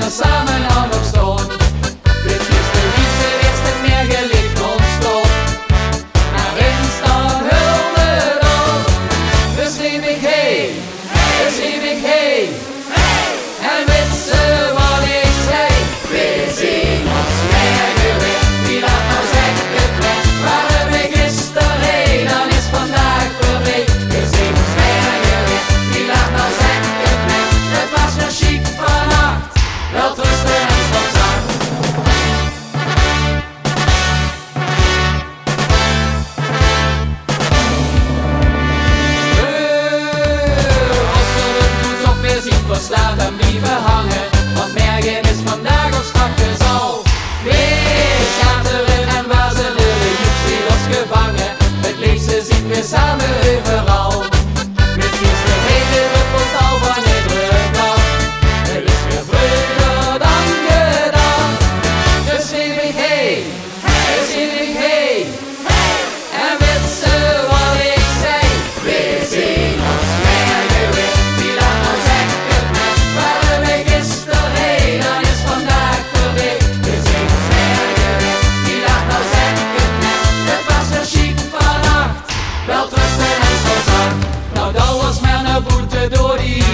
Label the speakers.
Speaker 1: we samen aan op staan. Dit is de liefste eerste meer geliefd ontstond. Maar eens dan hulde dan, dus neem ik heen, dus neem ik heen. En weet ze wat ik zei? We zien ons morgen weer. Wie laat nou zeggen het net? Waren we gisteren, dan is vandaag voorbij. We zien ons morgen weer. Wie laat nou zeggen het net? Het was weer chic vannacht. Wel rusten en tot zacht. Verslaat en blijven hangen, want morgen is vandaag of straks al. Weer schateren en wazelen, joep zie ons gevangen. Het liefste zien we samen overal. Met gisteren hele druppels al van iedere dag. Het is weer vreugde dan gedaan. Dus neem ik heen, dus neem ik heen. En weet ze wat ik zei? We zien ons morgen weer. Wie laat nou zeggen? Waren we gisteren, dan is vandaag voorbij. We zien ons morgen weer. Wie laat nou zeggen het net? Het was weer chic vannacht. Wel rusten en tot zacht. Nou dat was maar een boete door die